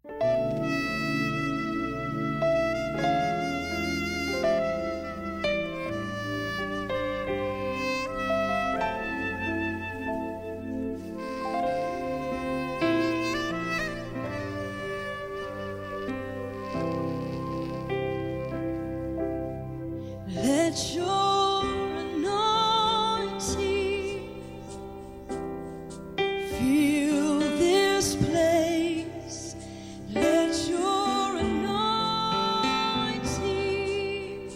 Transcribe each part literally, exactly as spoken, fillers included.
Let your anointing fill this place. Let your anointing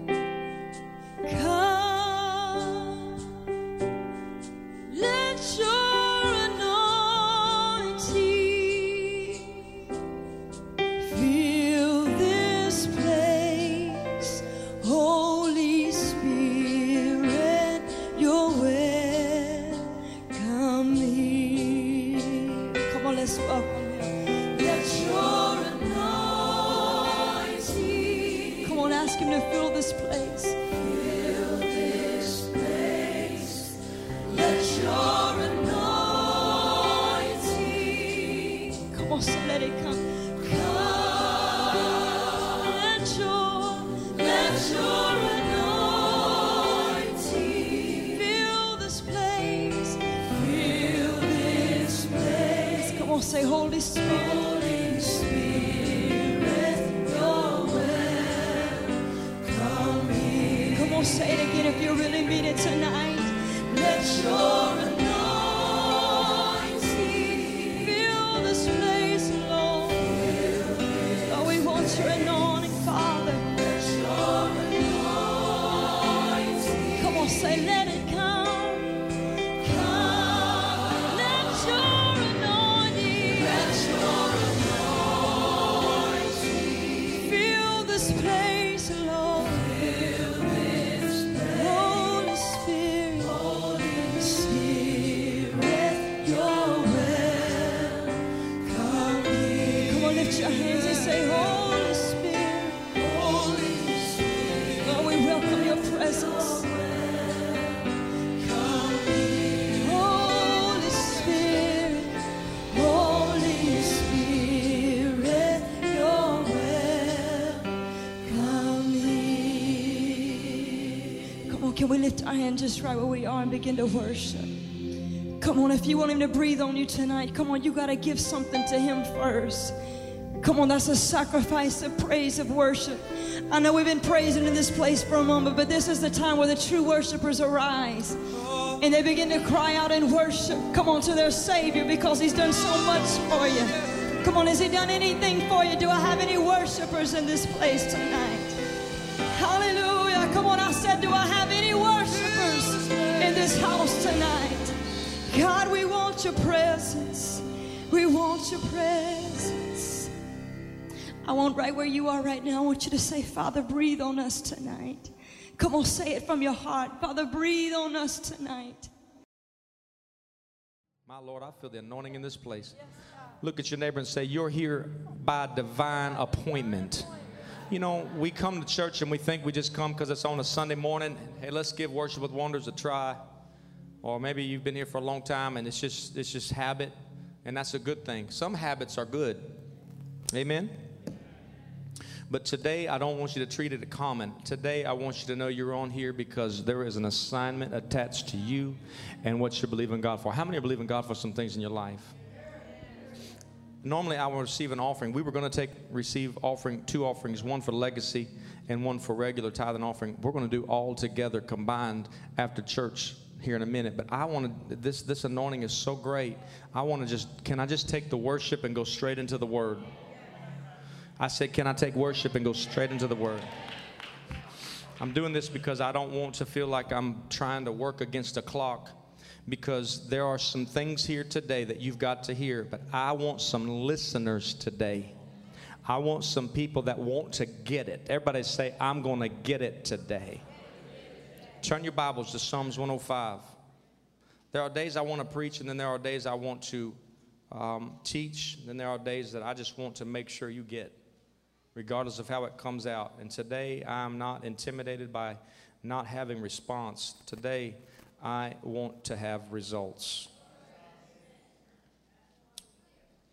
come. Let your anointing fill this place. Holy Spirit, you're welcome here. Come on, let's welcome him. Let your anointing. Come on, ask him to fill this place. Fill this place. Let your anointing. Come on, say, let it come. Come. Let your, let your anointing fill this place. Fill this place. Come on, say, Holy Spirit. Holy Spirit, you're welcome here. Come on, say it again if you really mean it tonight. Let your anointing fill this place, Lord. Oh, we want your anointing, Father. Let your anointing. Come on, say, let it come. Come. Let your anointing. Let your anointing fill this place, Lord. Fill this place. Holy Spirit. Holy Spirit, you're welcome here. Come on, lift your hands and say, Holy Spirit. Holy Spirit. Lord, we welcome your presence. Holy Spirit, Holy Spirit, you're welcome here. Come on, can we lift our hand just right where we are and begin to worship? Come on, if you want him to breathe on you tonight, come on, you got to give something to him first. Come on, that's a sacrifice of praise, of worship. I know we've been praising in this place for a moment, but this is the time where the true worshipers arise and they begin to cry out and worship. Come on, to their Savior, because he's done so much for you. Come on, has he done anything for you? Do I have any worshipers in this place tonight? Hallelujah. Come on, I said, do I have any worshipers in this house tonight? God, we want your presence. We want your presence. I want right where you are right now, I want you to say, Father, breathe on us tonight. Come on, say it from your heart. Father, breathe on us tonight. My Lord, I feel the anointing in this place. Look at your neighbor and say, you're here by divine appointment. You know, we come to church and we think we just come because it's on a Sunday morning. Hey, let's give Worship with Wonders a try. Or maybe you've been here for a long time and it's just, it's just habit, and that's a good thing. Some habits are good. Amen? But today, I don't want you to treat it as common. Today, I want you to know you're on here because there is an assignment attached to you and what you believe in God for. How many are believing God for some things in your life? Normally, I will receive an offering. We were going to take receive offering, two offerings, one for legacy and one for regular tithe and offering. We're going to do all together combined after church here in a minute. But I want to, this, this anointing is so great. I want to just, can I just take the worship and go straight into the Word? I said, can I take worship and go straight into the Word? I'm doing this because I don't want to feel like I'm trying to work against a clock, because there are some things here today that you've got to hear, but I want some listeners today. I want some people that want to get it. Everybody say, I'm going to get it today. Turn your Bibles to Psalms one oh five. There are days I want to preach, and then there are days I want to um, teach, and then there are days that I just want to make sure you get, regardless of how it comes out. And today, I'm not intimidated by not having response. Today, I want to have results.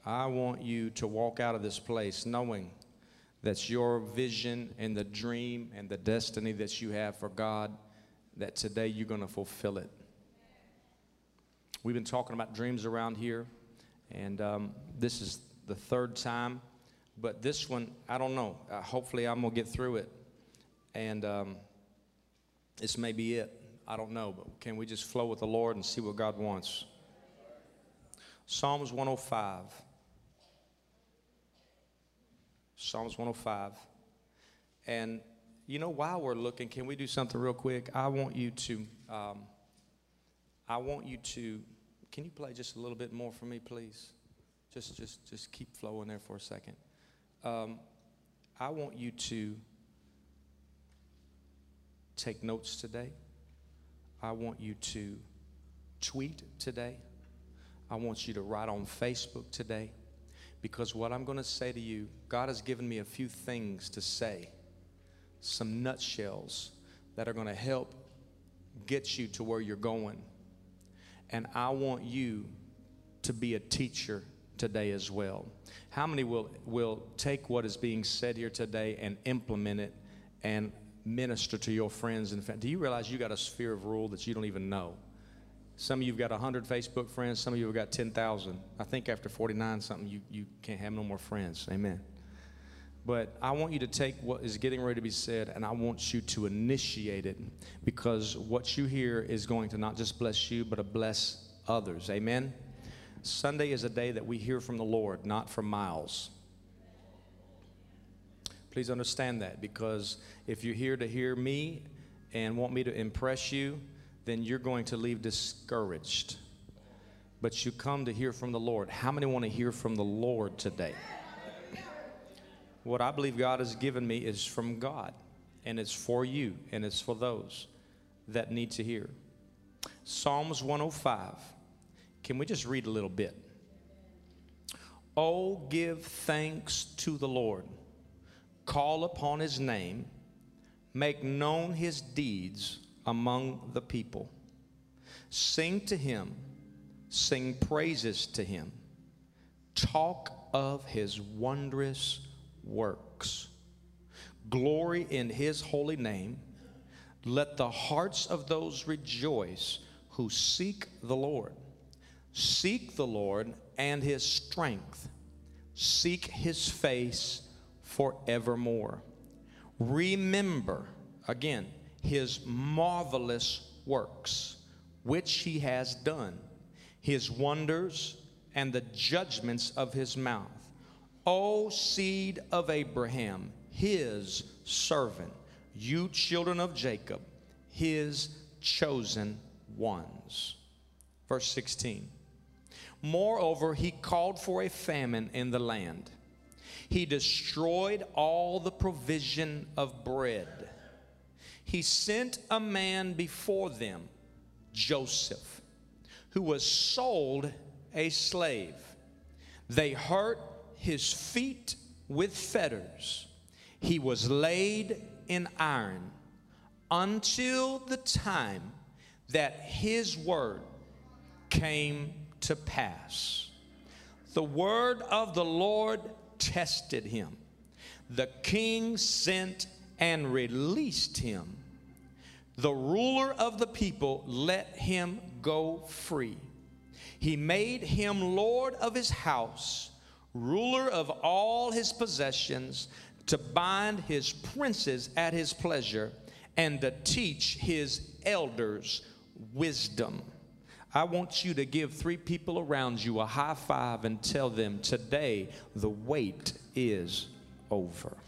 I want you to walk out of this place knowing that's your vision and the dream and the destiny that you have for God, that today you're going to fulfill it. We've been talking about dreams around here, and um, this is the third time. But this one, I don't know. Uh, hopefully I'm going to get through it. And um, this may be it. I don't know. But can we just flow with the Lord and see what God wants? Psalms one oh five. Psalms one oh five. And, you know, while we're looking, can we do something real quick? I want you to, um, I want you to, can you play just a little bit more for me, please? Just, just, just keep flowing there for a second. Um, I want you to take notes today. I want you to tweet today. I want you to write on Facebook today. Because what I'm going to say to you, God has given me a few things to say, some nutshells that are going to help get you to where you're going. And I want you to be a teacher today as well. How many will, will take what is being said here today and implement it and minister to your friends and family? Do you realize you got a sphere of rule that you don't even know? Some of you have got one hundred Facebook friends. Some of you have got ten thousand. I think after forty-nine something, you, you can't have no more friends. Amen. But I want you to take what is getting ready to be said, and I want you to initiate it, because what you hear is going to not just bless you, but to bless others. Amen. Sunday is a day that we hear from the Lord, not from miles. Please understand that, because if you're here to hear me and want me to impress you, then you're going to leave discouraged. But you come to hear from the Lord. How many want to hear from the Lord today? What I believe God has given me is from God, and it's for you, and it's for those that need to hear. Psalms one oh five. Can we just read a little bit? Oh, give thanks to the Lord. Call upon his name. Make known his deeds among the people. Sing to him. Sing praises to him. Talk of his wondrous works. Glory in his holy name. Let the hearts of those rejoice who seek the Lord. Seek the Lord and his strength. Seek his face forevermore. Remember, again, his marvelous works, which he has done, his wonders and the judgments of his mouth. O seed of Abraham, his servant, you children of Jacob, his chosen ones. Verse sixteen. Moreover, he called for a famine in the land. He destroyed all the provision of bread. He sent a man before them, Joseph, who was sold a slave. They hurt his feet with fetters. He was laid in iron until the time that his word came to pass. The word of the Lord tested him. The king sent and released him. The ruler of the people let him go free. He made him lord of his house, ruler of all his possessions, to bind his princes at his pleasure, and to teach his elders wisdom. I want you to give three people around you a high five and tell them, today the wait is over.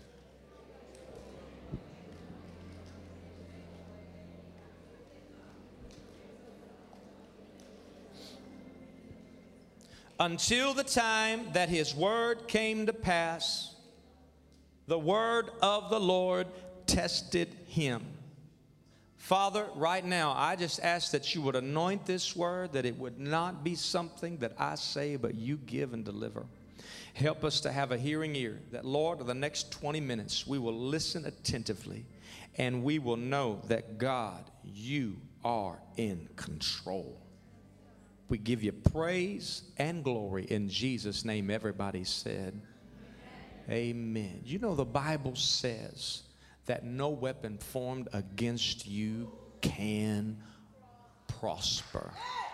Until the time that his word came to pass, the word of the Lord tested him. Father, right now, I just ask that you would anoint this word, that it would not be something that I say, but you give and deliver. Help us to have a hearing ear, that, Lord, for the next twenty minutes, we will listen attentively, and we will know that, God, you are in control. We give you praise and glory in Jesus' name. Everybody said, amen. You know, the Bible says that no weapon formed against you can prosper.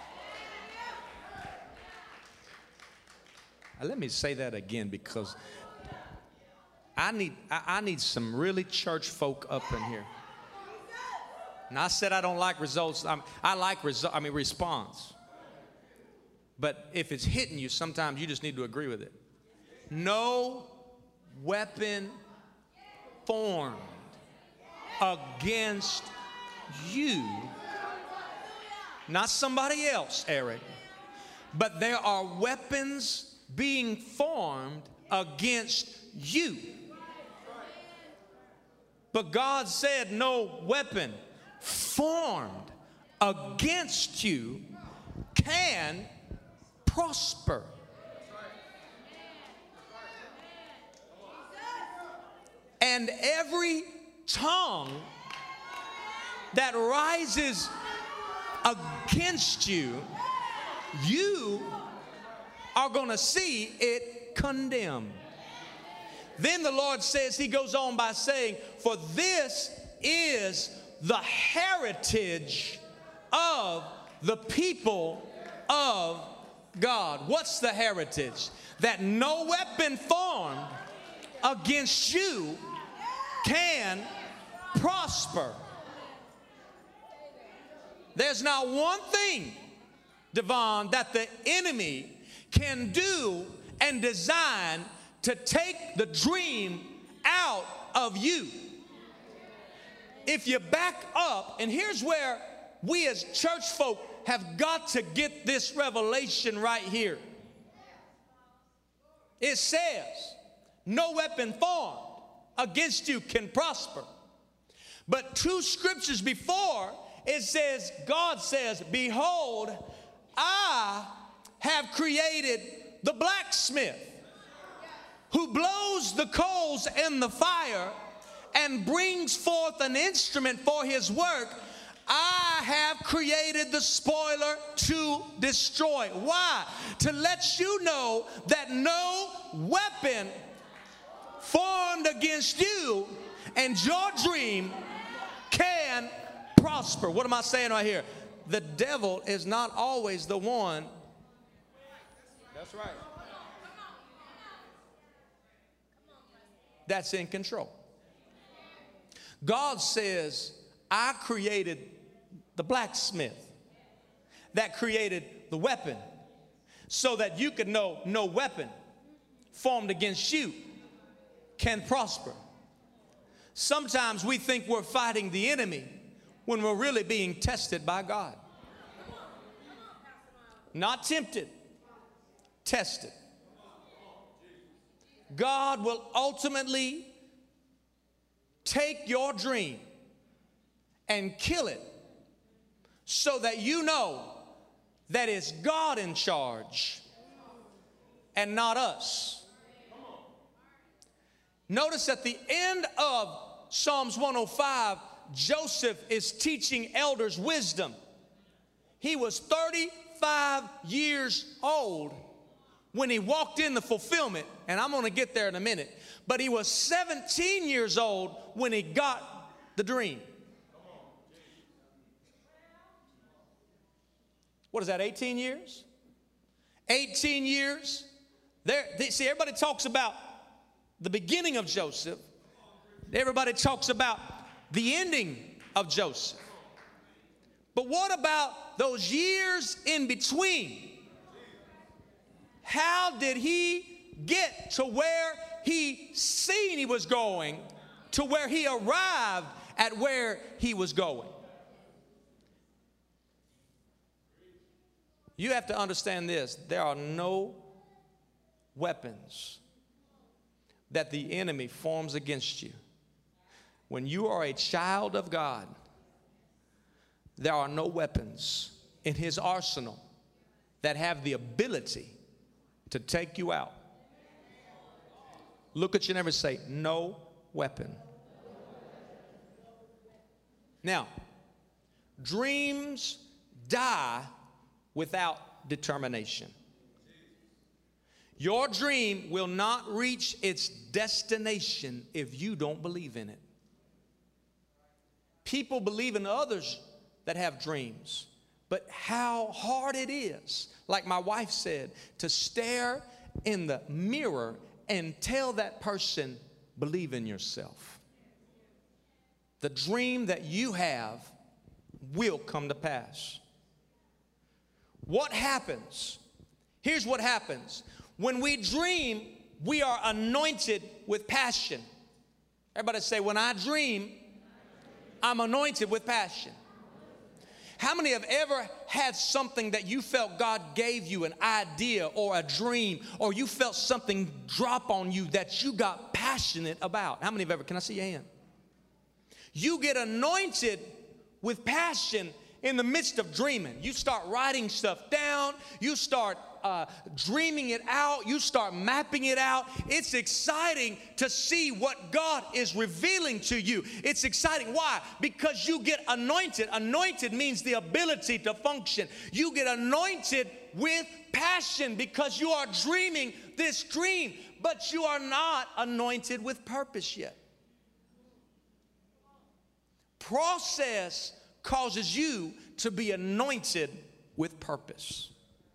Now, let me say that again, because I need, I, I need some really church folk up in here. And I said I don't like results. I'm, I like resu- I mean response. But if it's hitting you, sometimes you just need to agree with it. No weapon formed against you, not somebody else, Eric, but there are weapons being formed against you. But God said no weapon formed against you can prosper. And every tongue that rises against you, you are going to see it condemned. Then the Lord says, he goes on by saying, for this is the heritage of the people of God. What's the heritage? That no weapon formed against you can prosper. There's not one thing, Devon, that the enemy can do and design to take the dream out of you. If you back up, and here's where we as church folk have got to get this revelation right here. It says, no weapon formed against you can prosper. But two scriptures before, it says, God says, behold, I have created the blacksmith who blows the coals in the fire and brings forth an instrument for his work. I have created the spoiler to destroy. Why? To let you know that no weapon formed against you and your dream can prosper. What am I saying right here? The devil is not always the one. That's right. That's in control. God says, I created the blacksmith that created the weapon so that you could know no weapon formed against you can prosper. Sometimes we think we're fighting the enemy when we're really being tested by God. Not tempted, tested. God will ultimately take your dream and kill it so that you know that it's God in charge and not us. Notice at the end of Psalms one oh five, Joseph is teaching elders wisdom. He was thirty-five years old when he walked in the fulfillment, and I'm going to get there in a minute. But he was seventeen years old when he got the dream. What is that, eighteen years? eighteen years. There, they, see, everybody talks about the beginning of Joseph. Everybody talks about the ending of Joseph. But what about those years in between? How did he get to where he seen he was going, to where he arrived at where he was going? You have to understand this. There are no weapons that the enemy forms against you. When you are a child of God, there are no weapons in his arsenal that have the ability to take you out. Look at your neighbor and say, no weapon. Now, dreams die without determination. Your dream will not reach its destination if you don't believe in it. People believe in others that have dreams, but how hard it is, like my wife said, to stare in the mirror and tell that person, believe in yourself. The dream that you have will come to pass. What happens? Here's what happens. When we dream, we are anointed with passion. Everybody say, when I dream, I'm anointed with passion. How many have ever had something that you felt God gave you, an idea or a dream, or you felt something drop on you that you got passionate about? How many have ever, can I see your hand? You get anointed with passion in the midst of dreaming. You start writing stuff down. You start uh, dreaming it out. You start mapping it out. It's exciting to see what God is revealing to you. It's exciting. Why? Because you get anointed. Anointed means the ability to function. You get anointed with passion because you are dreaming this dream, but you are not anointed with purpose yet. Process causes you to be anointed with purpose.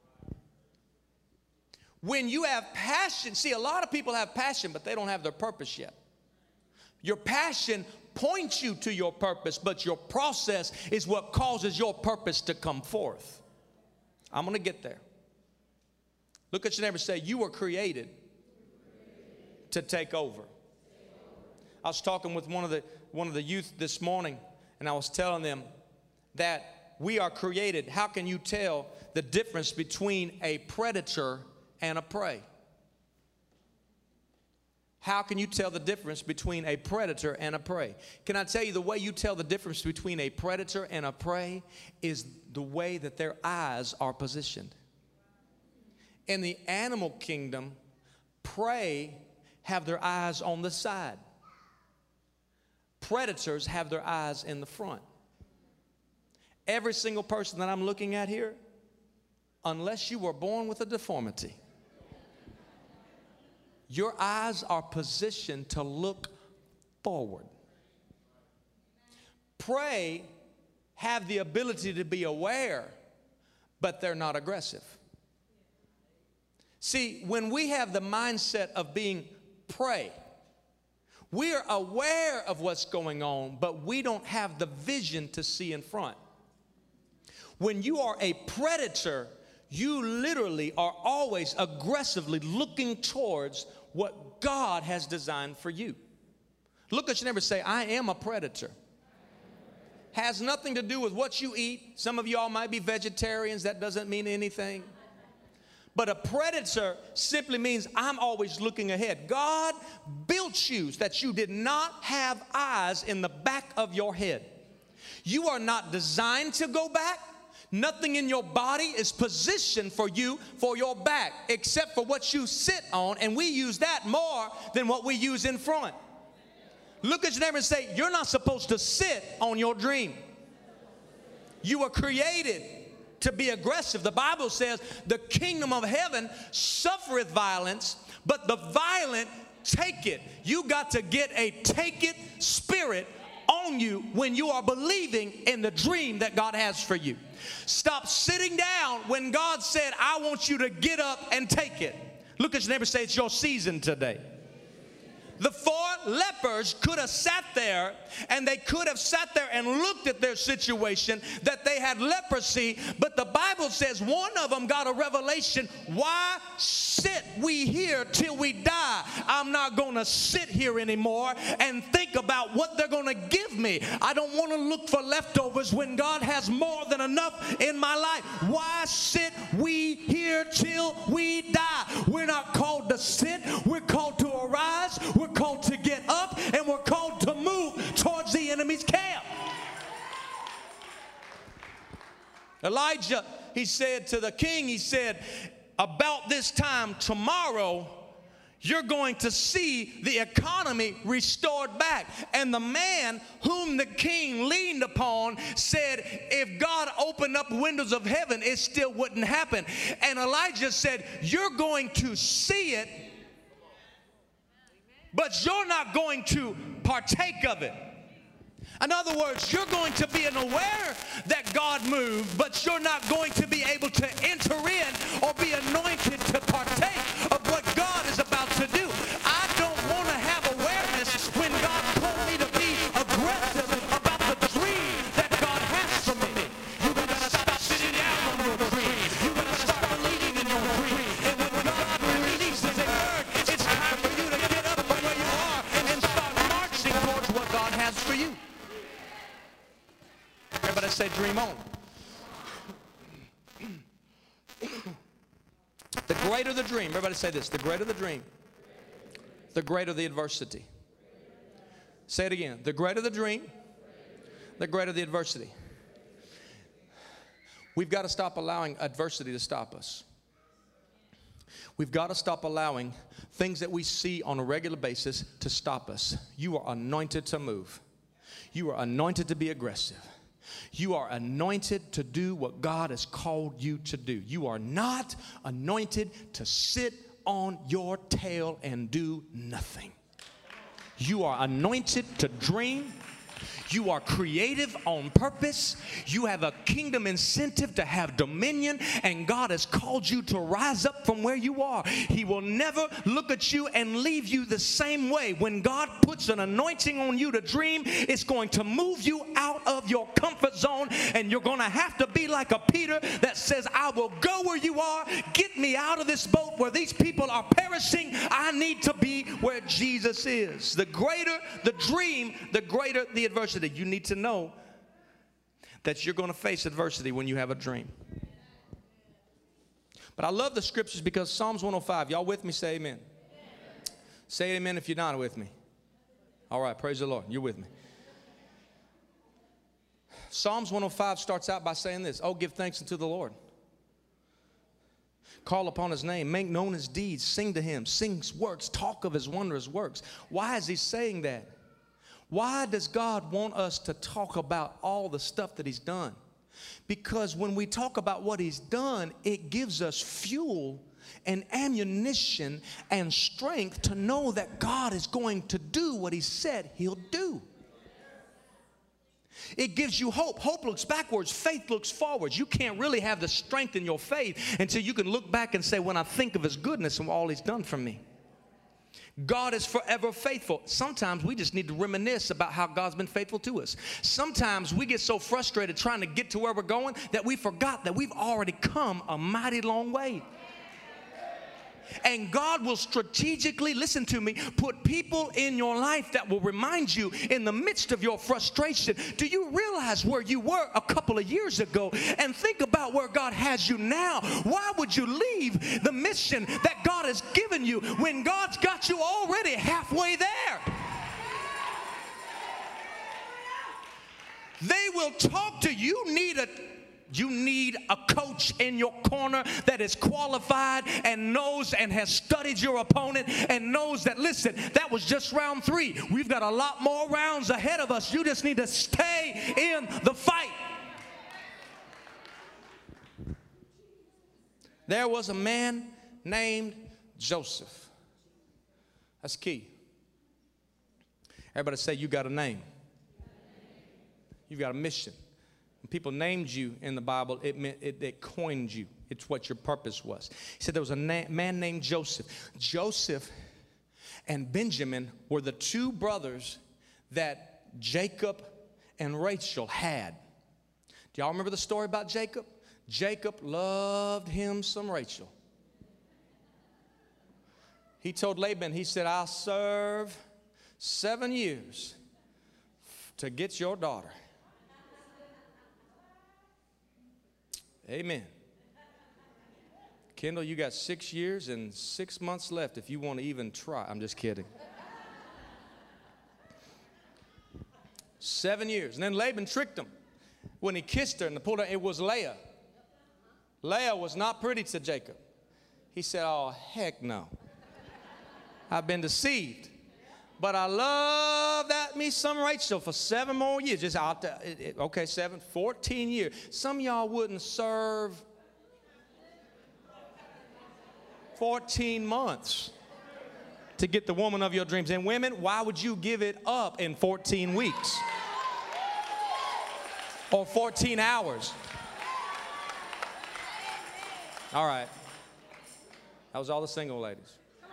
When you have passion, see, a lot of people have passion, but they don't have their purpose yet. Your passion points you to your purpose, but your process is what causes your purpose to come forth. I'm going to get there. Look at your neighbor and say, you were created to take over. I was talking with one of the one of the youth this morning, and I was telling them that we are created. How can you tell the difference between a predator and a prey? How can you tell the difference between a predator and a prey? Can I tell you the way you tell the difference between a predator and a prey is the way that their eyes are positioned. In the animal kingdom, prey have their eyes on the side. Predators have their eyes in the front. Every single person that I'm looking at here, unless you were born with a deformity, your eyes are positioned to look forward. Prey have the ability to be aware, but they're not aggressive. See, when we have the mindset of being prey, we are aware of what's going on, but we don't have the vision to see in front. When you are a predator, you literally are always aggressively looking towards what God has designed for you. Look at your neighbor and say, I am a predator. Has nothing to do with what you eat. Some of y'all might be vegetarians. That doesn't mean anything. But a predator simply means I'm always looking ahead. God built you so that you did not have eyes in the back of your head. You are not designed to go back. Nothing in your body is positioned for you for your back except for what you sit on, and we use that more than what we use in front. Look at your neighbor and say, you're not supposed to sit on your dream. You were created to be aggressive. The Bible says the kingdom of heaven suffereth violence, but the violent take it. You got to get a take it spirit on you when you are believing in the dream that God has for you. Stop sitting down when God said, I want you to get up and take it. Look at your neighbor and say, it's your season today. The four lepers could have sat there, and they could have sat there and looked at their situation that they had leprosy, but the Bible says one of them got a revelation. Why sit we here till we die? I'm not going to sit here anymore and think about what they're going to give me. I don't want to look for leftovers when God has more than enough in my life. Why sit we here till we die? We're not called to sit. We're called to arise. We're called to get up, and we're called to move towards the enemy's camp. Elijah, he said to the king, he said, about this time tomorrow, you're going to see the economy restored back. And the man whom the king leaned upon said, if God opened up windows of heaven, it still wouldn't happen. And Elijah said, you're going to see it, but you're not going to partake of it. In other words, you're going to be aware that God moved, but you're not going to be able to enter in or be anointed to partake of what God is about to do. I don't want to have awareness when God told me to be aggressive about the dream that God has for me. You got to stop sitting down on your dream. You got to start believing in your dream. And when God releases a word, it's time for you to get up from where you are and start marching towards what God has for you. Everybody say, dream on. The greater the dream, everybody say this, the greater the dream, the greater the adversity. Say it again. The greater the dream, the greater the adversity. We've got to stop allowing adversity to stop us. We've got to stop allowing things that we see on a regular basis to stop us. You are anointed to move. You are anointed to be aggressive. You are anointed to do what God has called you to do. You are not anointed to sit on your tail and do nothing. You are anointed to dream. You are creative on purpose. You have a kingdom incentive to have dominion, and God has called you to rise up from where you are. He will never look at you and leave you the same way. When God puts an anointing on you to dream, it's going to move you out of your comfort zone, and you're going to have to be like a Peter that says, I will go where you are. Get me out of this boat where these people are perishing. I need to be where Jesus is. The greater the dream, the greater the adversity. You need to know that you're going to face adversity when you have a dream. But I love the scriptures because Psalms one oh five, y'all with me? Say amen. Amen. Say amen if you're not with me. All right, praise the Lord. You're with me. Psalms one oh five starts out by saying this: oh, give thanks unto the Lord. Call upon his name, make known his deeds, sing to him, sing words, talk of his wondrous works. Why is he saying that? Why does God want us to talk about all the stuff that he's done? Because when we talk about what he's done, it gives us fuel and ammunition and strength to know that God is going to do what he said he'll do. It gives you hope. Hope looks backwards. Faith looks forwards. You can't really have the strength in your faith until you can look back and say, when I think of his goodness and all he's done for me. God is forever faithful. Sometimes we just need to reminisce about how God's been faithful to us. Sometimes we get so frustrated trying to get to where we're going that we forgot that we've already come a mighty long way. And God will strategically, listen to me, put people in your life that will remind you in the midst of your frustration. Do you realize where you were a couple of years ago? And think about where God has you now. Why would you leave the mission that God has given you when God's got you already halfway there? They will talk to you. You need a You need a coach in your corner that is qualified and knows and has studied your opponent and knows that, listen, that was just round three. We've got a lot more rounds ahead of us. You just need to stay in the fight. There was a man named Joseph. That's key. Everybody say, you got a name. You've got a mission. When people named you in the Bible, it meant it, it coined you. It's what your purpose was. He said there was a na- man named Joseph. Joseph and Benjamin were the two brothers that Jacob and Rachel had. Do y'all remember the story about Jacob? Jacob loved him some Rachel. He told Laban, he said, I'll serve seven years to get your daughter. Amen. Kendall, you got six years and six months left if you want to even try. I'm just kidding. Seven years. And then Laban tricked him when he kissed her and pulled her. It was Leah. Leah was not pretty to Jacob. He said, oh, heck no. I've been deceived. But I love that me some Rachel for seven more years. Just out there, it, it, okay, seven, fourteen years. Some of y'all wouldn't serve fourteen months to get the woman of your dreams. And women, why would you give it up in fourteen weeks? Or fourteen hours? All right. That was all the single ladies.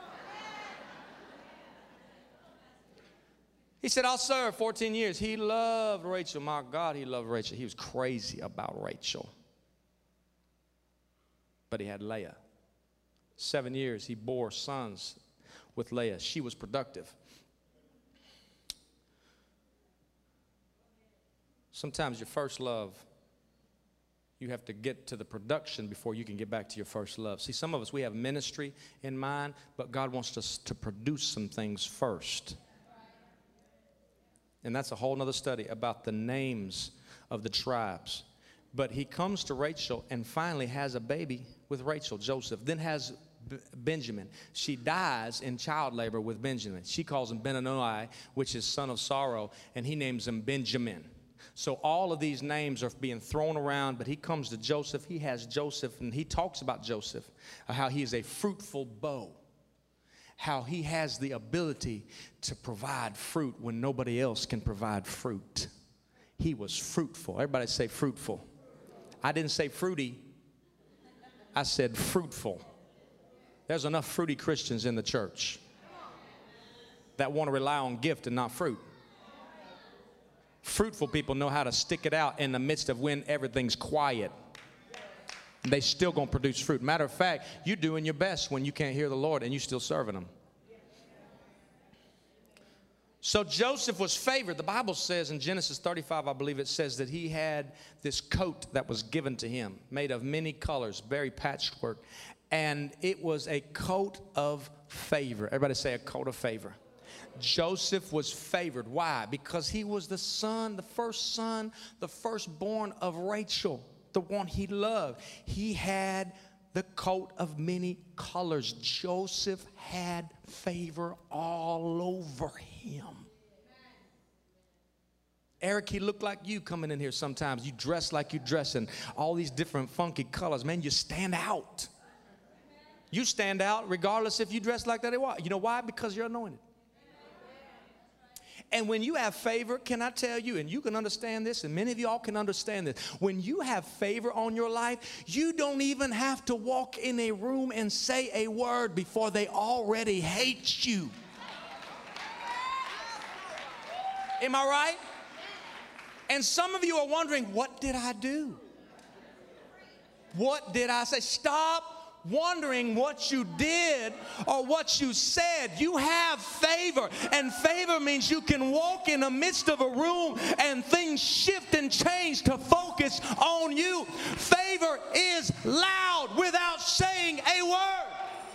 He said, I'll serve fourteen years. He loved Rachel. My God, he loved Rachel. He was crazy about Rachel. But he had Leah. Seven years, he bore sons with Leah. She was productive. Sometimes your first love, you have to get to the production before you can get back to your first love. See, some of us, we have ministry in mind, but God wants us to produce some things first. And that's a whole nother study about the names of the tribes. But he comes to Rachel and finally has a baby with Rachel, Joseph, then has B- Benjamin. She dies in child labor with Benjamin. She calls him Benoni, which is son of sorrow, and he names him Benjamin. So all of these names are being thrown around, but he comes to Joseph. He has Joseph, and he talks about Joseph, uh, how he is a fruitful bow, how he has the ability to provide fruit when nobody else can provide fruit. He was fruitful. Everybody say fruitful. I didn't say fruity. I said fruitful. There's enough fruity Christians in the church that want to rely on gift and not fruit. Fruitful people know how to stick it out in the midst of when everything's quiet. They still gonna produce fruit. Matter of fact, you're doing your best when you can't hear the Lord and you still serving him. So Joseph was favored. The Bible says in Genesis thirty-five, I believe it says that he had this coat that was given to him, made of many colors, very patchwork. And it was a coat of favor. Everybody say a coat of favor. Joseph was favored. Why? Because he was the son, the first son, the firstborn of Rachel, the one he loved. He had the coat of many colors. Joseph had favor all over him. Eric, he looked like you coming in here sometimes. You dress like you dress in all these different funky colors. Man, you stand out. You stand out regardless if you dress like that or what. You know why? Because you're anointed. And when you have favor, can I tell you, and you can understand this, and many of y'all can understand this, when you have favor on your life, you don't even have to walk in a room and say a word before they already hate you. Am I right? And some of you are wondering, what did I do? What did I say? Stop wondering what you did or what you said. You have favor, and favor means you can walk in the midst of a room and things shift and change to focus on you. Favor is loud without saying a word.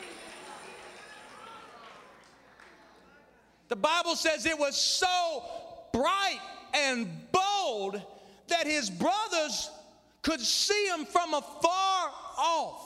The Bible says it was so bright and bold that his brothers could see him from afar off.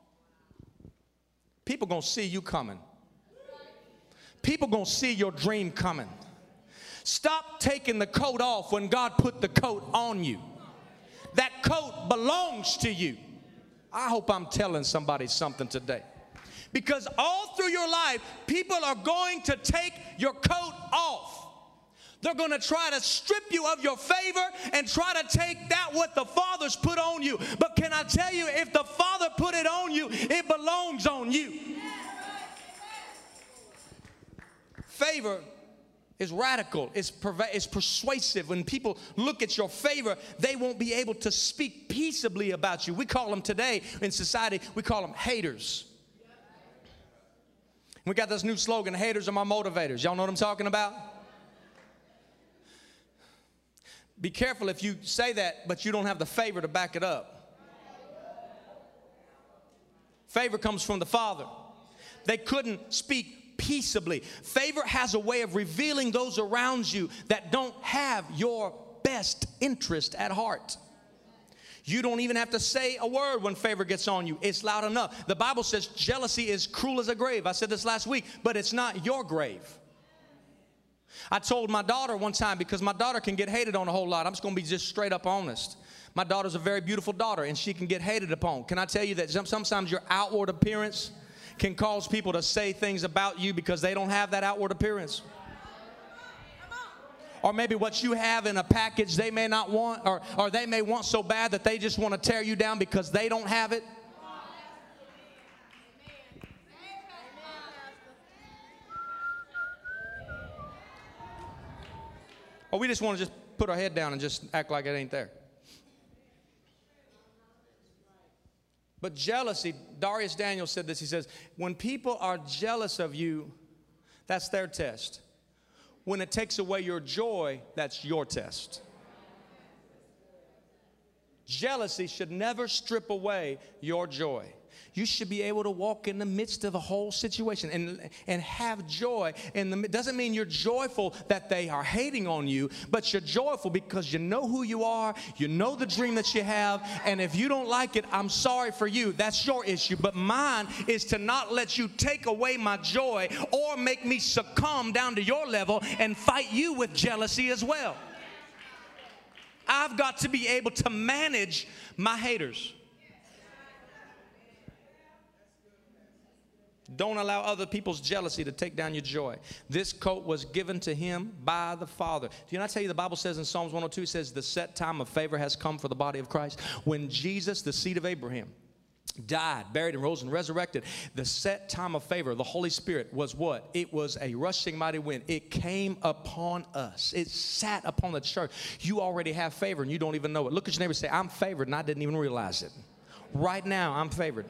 People gonna see you coming. People gonna see your dream coming. Stop taking the coat off when God put the coat on you. That coat belongs to you. I hope I'm telling somebody something today. Because all through your life, people are going to take your coat off. They're going to try to strip you of your favor and try to take that what the Father's put on you. But can I tell you, if the Father put it on you, it belongs on you. Favor is radical. It's, perv- it's persuasive. When people look at your favor, they won't be able to speak peaceably about you. We call them today in society, we call them haters. We got this new slogan, haters are my motivators. Y'all know what I'm talking about? Be careful if you say that, but you don't have the favor to back it up. Favor comes from the Father. They couldn't speak peaceably. Favor has a way of revealing those around you that don't have your best interest at heart. You don't even have to say a word when favor gets on you. It's loud enough. The Bible says jealousy is cruel as a grave. I said this last week, but it's not your grave. I told my daughter one time, because my daughter can get hated on a whole lot. I'm just going to be just straight up honest. My daughter's a very beautiful daughter, and she can get hated upon. Can I tell you that sometimes your outward appearance can cause people to say things about you because they don't have that outward appearance? Or maybe what you have in a package they may not want, or, or they may want so bad that they just want to tear you down because they don't have it. Or we just want to just put our head down and just act like it ain't there. But jealousy, Darius Daniels said this, he says, when people are jealous of you, that's their test. When it takes away your joy, that's your test. Jealousy should never strip away your joy. You should be able to walk in the midst of a whole situation and, and have joy. And it doesn't mean you're joyful that they are hating on you, but you're joyful because you know who you are, you know the dream that you have, and if you don't like it, I'm sorry for you. That's your issue. But mine is to not let you take away my joy or make me succumb down to your level and fight you with jealousy as well. I've got to be able to manage my haters. Don't allow other people's jealousy to take down your joy. This coat was given to him by the Father. Do you not tell you the Bible says in Psalms one oh two, it says the set time of favor has come for the body of Christ. When Jesus, the seed of Abraham, died, buried, and rose and resurrected, the set time of favor, the Holy Spirit, was what? It was a rushing mighty wind. It came upon us. It sat upon the church. You already have favor and you don't even know it. Look at your neighbor and say, I'm favored and I didn't even realize it. Right now, I'm favored.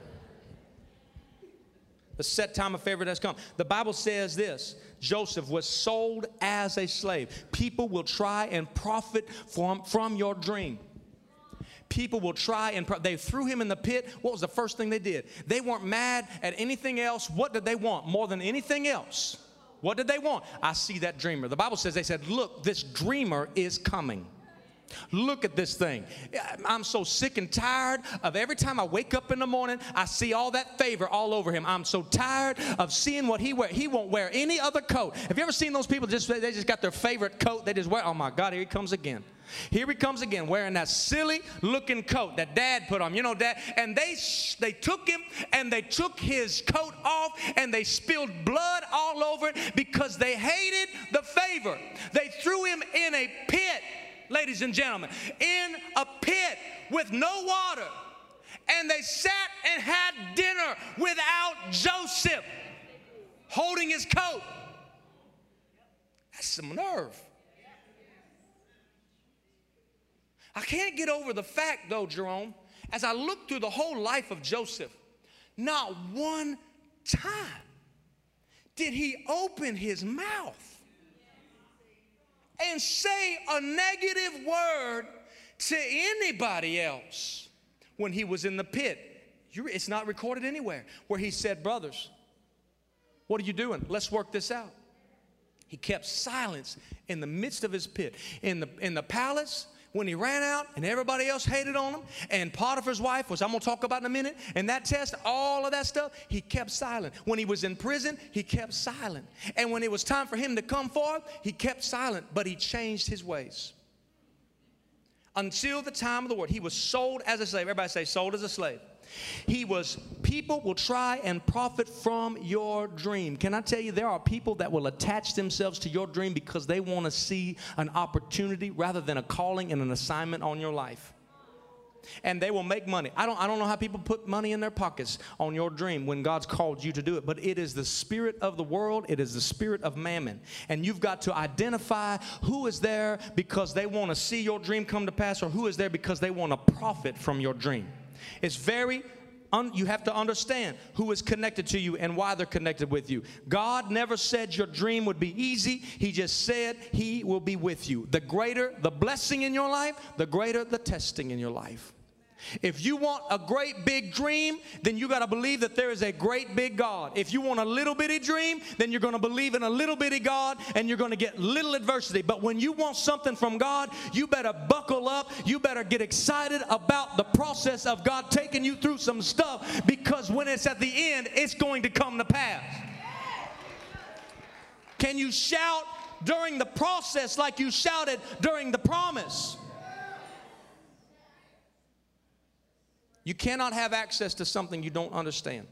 The set time of favor has come. The Bible says this, Joseph was sold as a slave. People will try and profit from, from your dream. People will try and, pro- they threw him in the pit. What was the first thing they did? They weren't mad at anything else. What did they want more than anything else? What did they want? I see that dreamer. The Bible says, they said, look, this dreamer is coming. Look at this thing. I'm so sick and tired of every time I wake up in the morning, I see all that favor all over him. I'm so tired of seeing what he wear. He won't wear any other coat. Have you ever seen those people just, they just got their favorite coat? They just wear, oh my God, here he comes again. Here he comes again, wearing that silly looking coat that dad put on. You know, dad. And they, they took him and they took his coat off and they spilled blood all over it because they hated the favor. They threw him in a pit. Ladies and gentlemen, in a pit with no water. And they sat and had dinner without Joseph holding his coat. That's some nerve. I can't get over the fact, though, Jerome, as I look through the whole life of Joseph, not one time did he open his mouth and say a negative word to anybody else when he was in the pit. You're, it's not recorded anywhere where he said, brothers, what are you doing? Let's work this out. He kept silence in the midst of his pit. In the, in the palace, when he ran out and everybody else hated on him, and Potiphar's wife, which I'm going to talk about in a minute, and that test, all of that stuff, he kept silent. When he was in prison, he kept silent. And when it was time for him to come forth, he kept silent, but he changed his ways. Until the time of the word, he was sold as a slave. Everybody say, sold as a slave. He was, people will try and profit from your dream. Can I tell you, there are people that will attach themselves to your dream because they want to see an opportunity rather than a calling and an assignment on your life. And they will make money. I don't, I don't know how people put money in their pockets on your dream when God's called you to do it, but it is the spirit of the world. It is the spirit of mammon. And you've got to identify who is there because they want to see your dream come to pass, or who is there because they want to profit from your dream. It's very, un, you have to understand who is connected to you and why they're connected with you. God never said your dream would be easy. He just said he will be with you. The greater the blessing in your life, the greater the testing in your life. If you want a great big dream, then you got to believe that there is a great big God. If you want a little bitty dream, then you're going to believe in a little bitty God, and you're going to get little adversity. But when you want something from God, you better buckle up. You better get excited about the process of God taking you through some stuff, because when it's at the end, it's going to come to pass. Can you shout during the process like you shouted during the promise? You cannot have access to something you don't understand,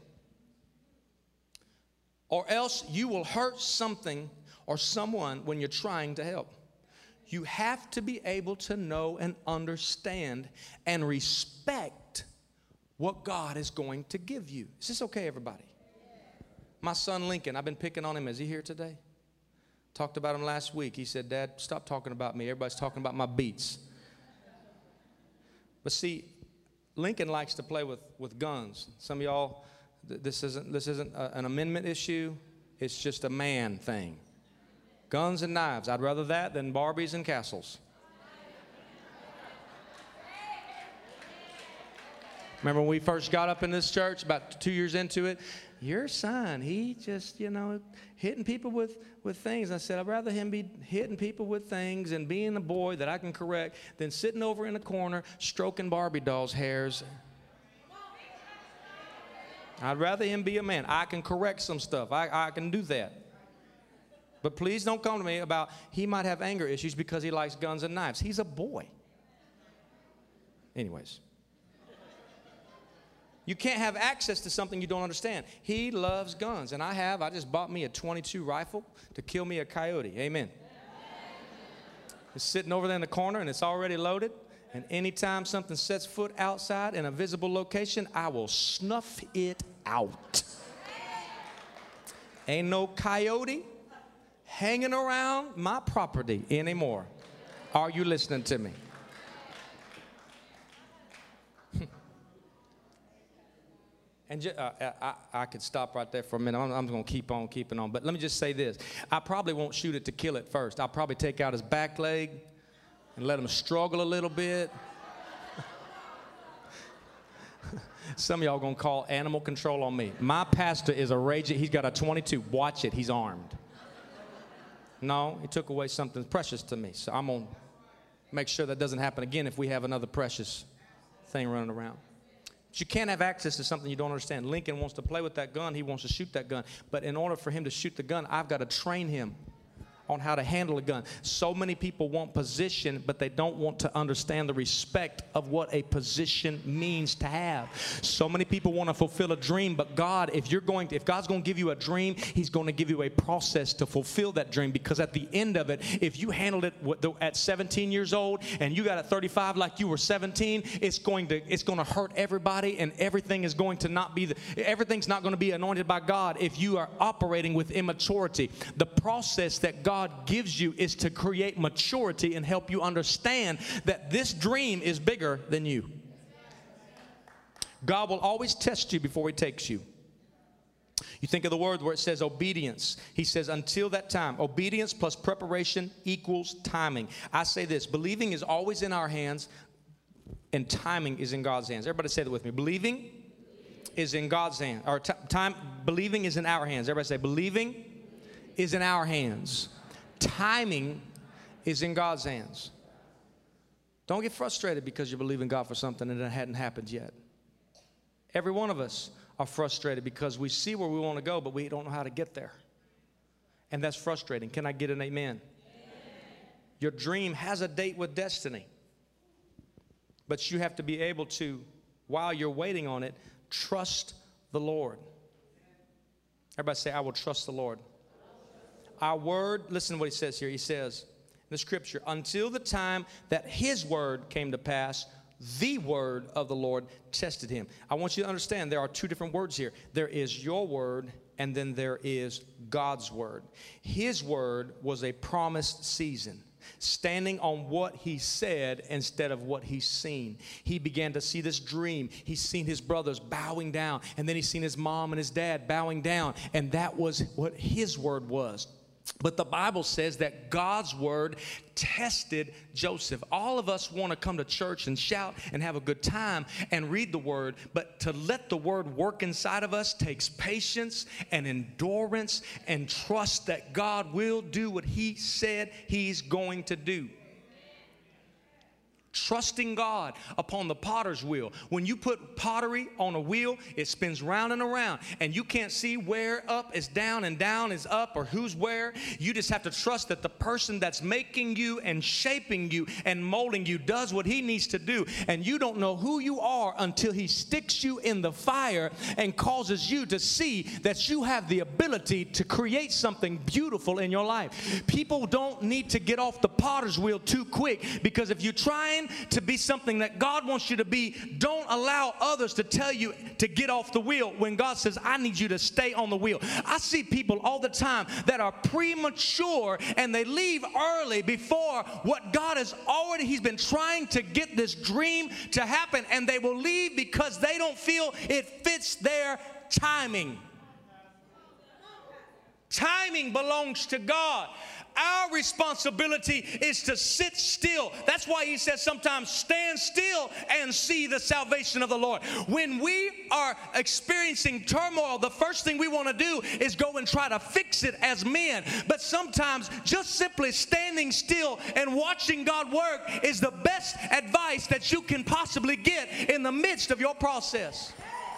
or else you will hurt something or someone when you're trying to help. You have to be able to know and understand and respect what God is going to give you. Is this okay, everybody? My son Lincoln, I've been picking on him. Is he here today? Talked about him last week. He said, Dad, stop talking about me. Everybody's talking about my beats. But see, Lincoln likes to play with, with guns. Some of y'all, th- this isn't, this isn't a, an amendment issue. It's just a man thing. Guns and knives. I'd rather that than Barbies and castles. Remember when we first got up in this church, about two years into it, your son, he just, you know, hitting people with, with things. I said, I'd rather him be hitting people with things and being a boy that I can correct than sitting over in a corner stroking Barbie dolls' hairs. I'd rather him be a man. I can correct some stuff. I, I can do that. But please don't come to me about he might have anger issues because he likes guns and knives. He's a boy. Anyways. You can't have access to something you don't understand. He loves guns, and I have. I just bought me a twenty-two rifle to kill me a coyote. Amen. It's sitting over there in the corner, and it's already loaded. And anytime something sets foot outside in a visible location, I will snuff it out. Ain't no coyote hanging around my property anymore. Are you listening to me? And just, uh, I, I could stop right there for a minute. I'm, I'm going to keep on keeping on. But let me just say this. I probably won't shoot it to kill it first. I'll probably take out his back leg and let him struggle a little bit. Some of y'all going to call animal control on me. My pastor is a raging. He's got a twenty-two. Watch it. He's armed. No, he took away something precious to me. So I'm going to make sure that doesn't happen again if we have another precious thing running around. But you can't have access to something you don't understand. Lincoln wants to play with that gun. He wants to shoot that gun. But in order for him to shoot the gun, I've got to train him on how to handle a gun. So many people want position, but they don't want to understand the respect of what a position means to have. So many people want to fulfill a dream, but God, if you're going to, if God's going to give you a dream, He's going to give you a process to fulfill that dream, because at the end of it, if you handled it at seventeen years old and you got at thirty-five like you were seventeen, it's going to it's going to hurt everybody, and everything is going to not be the, everything's not going to be anointed by God if you are operating with immaturity. The process that God God gives you is to create maturity and help you understand that this dream is bigger than you. God will always test you before He takes you. You think of the word where it says obedience. He says until that time, obedience plus preparation equals timing. I say this, believing is always in our hands and timing is in God's hands. Everybody say that with me. Believing is in God's hands. Or t- time, believing is in our hands. Everybody say believing is in our hands. Timing is in God's hands. Don't get frustrated because you believe in God for something and it hadn't happened yet. Every one of us are frustrated because we see where we want to go, but we don't know how to get there. And that's frustrating. Can I get an amen? Amen. Your dream has a date with destiny. But you have to be able to, while you're waiting on it, trust the Lord. Everybody say, I will trust the Lord. Our word, listen to what he says here. He says in the scripture, until the time that his word came to pass, the word of the Lord tested him. I want you to understand there are two different words here. There is your word, and then there is God's word. His word was a promised season, standing on what he said instead of what he's seen. He began to see this dream. He's seen his brothers bowing down, and then he's seen his mom and his dad bowing down, and that was what his word was. But the Bible says that God's word tested Joseph. All of us want to come to church and shout and have a good time and read the word, but to let the word work inside of us takes patience and endurance and trust that God will do what he said he's going to do. Trusting God upon the potter's wheel. When you put pottery on a wheel, it spins round and around, and you can't see where up is down and down is up or who's where. You just have to trust that the person that's making you and shaping you and molding you does what he needs to do. And you don't know who you are until he sticks you in the fire and causes you to see that you have the ability to create something beautiful in your life. People don't need to get off the potter's wheel too quick, because if you're trying to be something that God wants you to be, don't allow others to tell you to get off the wheel when God says, I need you to stay on the wheel. I see people all the time that are premature and they leave early before what God has already, he's been trying to get this dream to happen, and they will leave because they don't feel it fits their timing. Timing belongs to God. Our responsibility is to sit still. That's why he says sometimes stand still and see the salvation of the Lord. When we are experiencing turmoil, the first thing we want to do is go and try to fix it as men. But sometimes just simply standing still and watching God work is the best advice that you can possibly get in the midst of your process.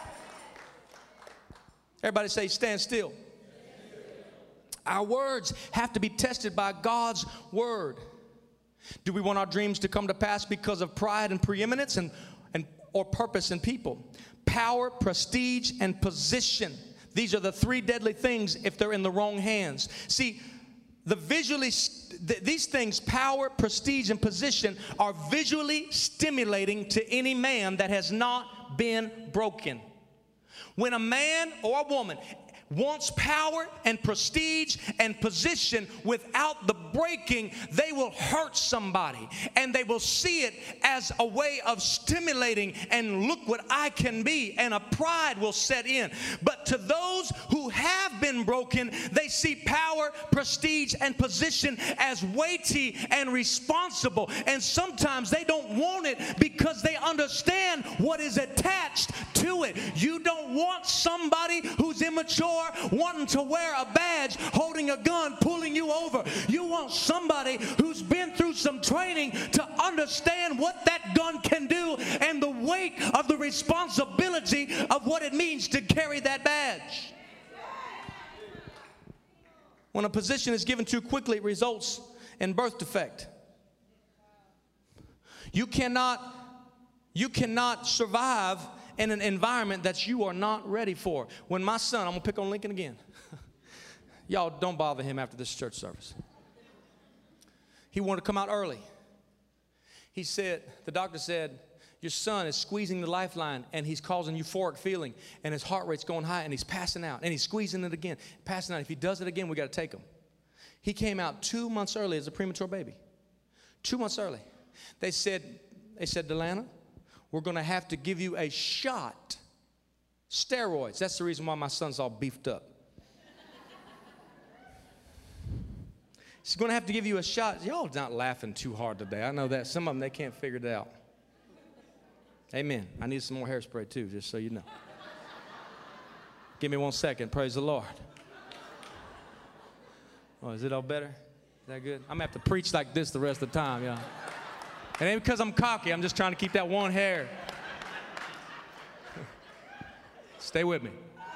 Everybody say, stand still. Our words have to be tested by God's word. Do we want our dreams to come to pass because of pride and preeminence and, and or purpose in people? Power, prestige, and position. These are the three deadly things if they're in the wrong hands. See, the visually th- these things, power, prestige, and position, are visually stimulating to any man that has not been broken. When a man or a woman wants power and prestige and position without the breaking, they will hurt somebody, and they will see it as a way of stimulating and look what I can be, and a pride will set in. But to those who have been broken, they see power, prestige, and position as weighty and responsible, and sometimes they don't want it because they understand what is attached to it. You don't want somebody who's immature wanting to wear a badge, holding a gun, pulling you over. You want somebody who's been through some training to understand what that gun can do and the weight of the responsibility of what it means to carry that badge. When a position is given too quickly, it results in birth defect. You cannot, you cannot survive in an environment that you are not ready for. When my son, I'm going to pick on Lincoln again. Y'all don't bother him after this church service. He wanted to come out early. He said, the doctor said, your son is squeezing the lifeline and he's causing euphoric feeling and his heart rate's going high and he's passing out and he's squeezing it again, passing out. If he does it again, we got to take him. He came out two months early as a premature baby. Two months early. They said, they said, Delana, we're going to have to give you a shot. Steroids. That's the reason why my son's all beefed up. He's going to have to give you a shot. Y'all not laughing too hard today. I know that. Some of them, they can't figure it out. Amen. I need some more hairspray too, just so you know. Give me one second. Praise the Lord. Oh, is it all better? Is that good? I'm going to have to preach like this the rest of the time, y'all. It ain't because I'm cocky. I'm just trying to keep that one hair. Stay with me.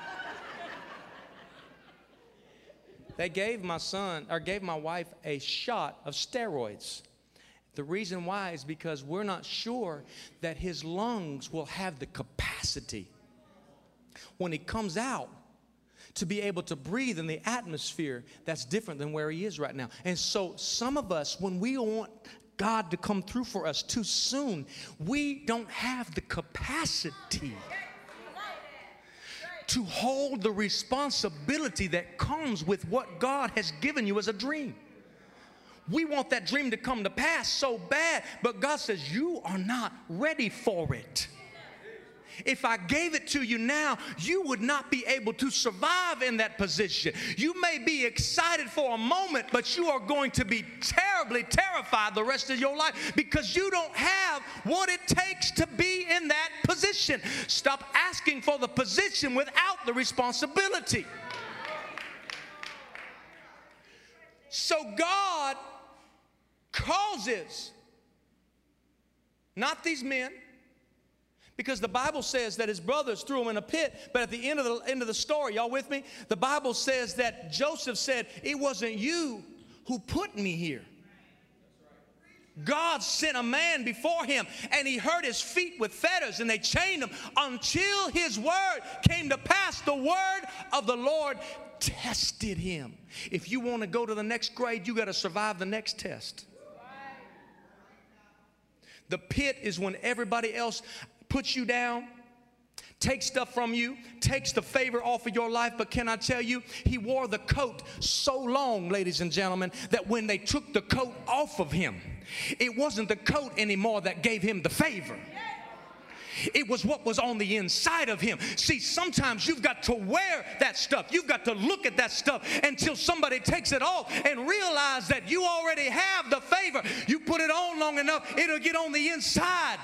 They gave my son, or gave my wife, a shot of steroids. The reason why is because we're not sure that his lungs will have the capacity when he comes out to be able to breathe in the atmosphere that's different than where he is right now. And so some of us, when we want God to come through for us too soon, we don't have the capacity to hold the responsibility that comes with what God has given you as a dream. We want that dream to come to pass so bad, but God says you are not ready for it. if I gave it to you now, you would not be able to survive in that position. You may be excited for a moment, but you are going to be terribly terrified the rest of your life because you don't have what it takes to be in that position. Stop asking for the position without the responsibility. So God causes, not these men, because the Bible says that his brothers threw him in a pit, but at the end of the end of the story, y'all with me? The Bible says that Joseph said, it wasn't you who put me here. God sent a man before him, and he hurt his feet with fetters, and they chained him until his word came to pass. The word of the Lord tested him. If you want to go to the next grade, you got to survive the next test. The pit is when everybody else puts you down, takes stuff from you, takes the favor off of your life. But can I tell you, he wore the coat so long, ladies and gentlemen, that when they took the coat off of him, it wasn't the coat anymore that gave him the favor. It was what was on the inside of him. See, sometimes you've got to wear that stuff. You've got to look at that stuff until somebody takes it off and realize that you already have the favor. You put it on long enough, it'll get on the inside.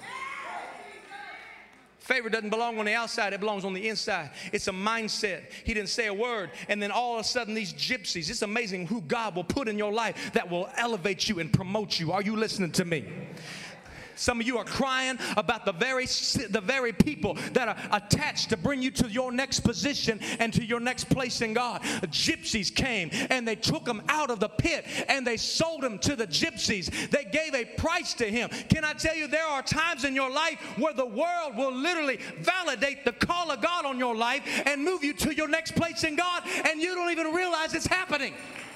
Favor doesn't belong on the outside, it belongs on the inside. It's a mindset. He didn't say a word, and then all of a sudden these gypsies, it's amazing who God will put in your life that will elevate you and promote you. Are you listening to me? Some of you are crying about the very, the very people that are attached to bring you to your next position and to your next place in God. The gypsies came and they took him out of the pit and they sold him to the gypsies. They gave a price to him. Can I tell you, there are times in your life where the world will literally validate the call of God on your life and move you to your next place in God, and you don't even realize it's happening.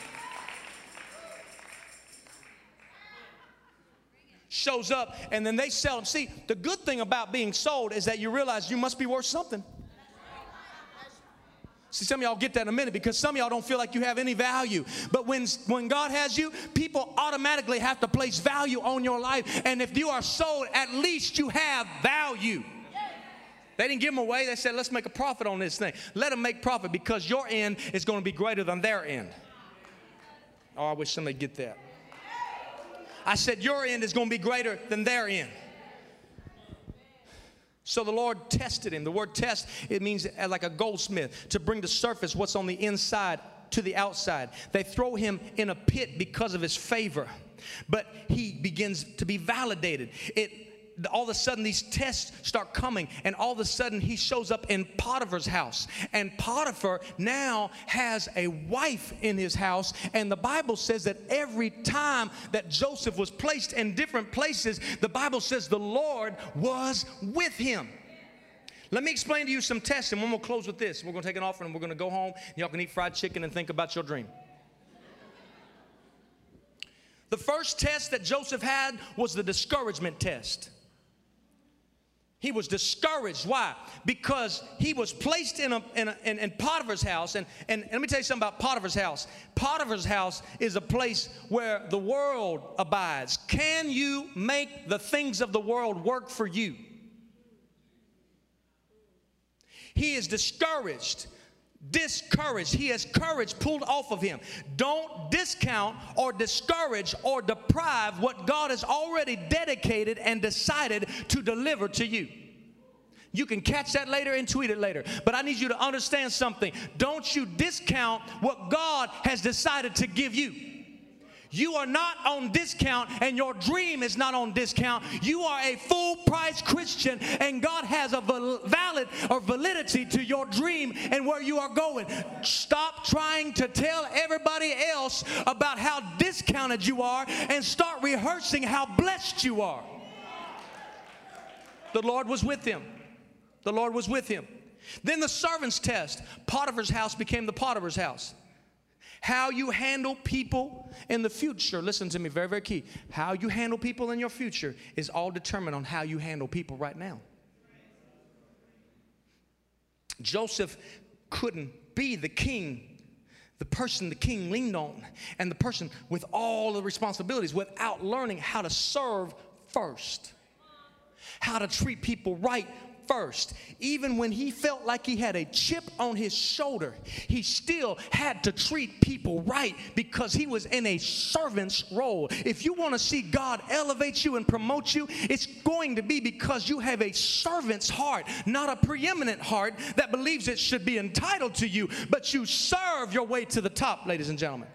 Shows up, and then they sell them. See, the good thing about being sold is that you realize you must be worth something. See, some of y'all get that in a minute because some of y'all don't feel like you have any value. But when, when God has you, people automatically have to place value on your life. And if you are sold, at least you have value. They didn't give them away. They said, let's make a profit on this thing. Let them make profit because your end is going to be greater than their end. Oh, I wish somebody get that. I said your end is going to be greater than their end. So the Lord tested him. The word test, it means like a goldsmith, to bring to surface what's on the inside to the outside. They throw him in a pit because of his favor, but he begins to be validated. It all of a sudden these tests start coming, and all of a sudden he shows up in Potiphar's house, and Potiphar now has a wife in his house. And the Bible says that every time that Joseph was placed in different places, the Bible says the Lord was with him. Let me explain to you some tests, and we're going to close with this. We're going to take an offering, and we're going to go home, and y'all can eat fried chicken and think about your dream. The first test that Joseph had was the discouragement test. He was discouraged. Why? Because he was placed in, a, in, a, in, in Potiphar's house. And, and, and let me tell you something about Potiphar's house. Potiphar's house is a place where the world abides. Can you make the things of the world work for you? He is discouraged. Discouraged. He has courage pulled off of him. Don't discount or discourage or deprive what God has already dedicated and decided to deliver to you. You can catch that later and tweet it later. But I need you to understand something. Don't you discount what God has decided to give you. You are not on discount, and your dream is not on discount. You are a full-price Christian, and God has a valid or validity to your dream and where you are going. Stop trying to tell everybody else about how discounted you are and start rehearsing how blessed you are. The Lord was with him. The Lord was with him. Then the servant's test. Potiphar's house became the Potiphar's house. How you handle people in the future, listen to me, very, very key. How you handle people in your future is all determined on how you handle people right now. Joseph couldn't be the king, the person the king leaned on, and the person with all the responsibilities without learning how to serve first, how to treat people right first. Even when he felt like he had a chip on his shoulder, he still had to treat people right because he was in a servant's role. If you want to see God elevate you and promote you, it's going to be because you have a servant's heart, not a preeminent heart that believes it should be entitled to you, but you serve your way to the top, ladies and gentlemen.